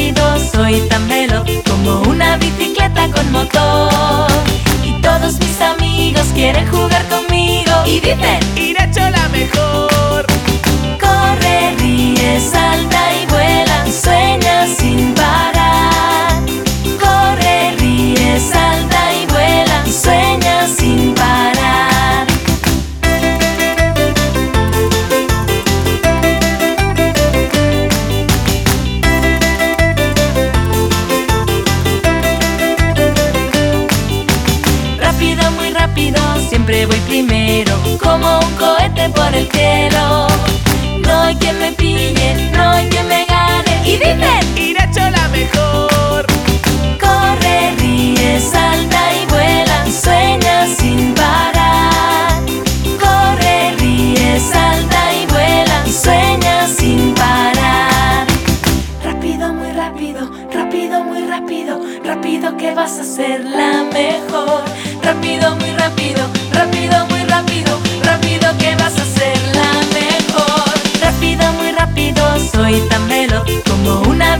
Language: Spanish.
rápido, soy tan veloz como una bicicleta con motor. Y todos mis amigos quieren jugar conmigo y dicen: Iracho la mejor. corre, ríe, salta y vuela, y sueña sin parar. Corre, ríe, salta y vuela, y sueña sin parar. Rápido, muy rápido, siempre voy primero, como un cohete por el cielo. No hay quien me pille, no hay quien me gane, y dicen: Iracho la mejor. corre, ríe, salta y vuela, y sueña sin parar. Corre, ríe, salta y vuela, y sueña sin parar. Rápido, muy rápido, rápido, muy rápido, rápido que vas a ser la mejor. Rápido, muy rápido, rápido, muy rápido, rápido que vas a ser la mejor. Rápido, muy rápido, soy tan veloz como una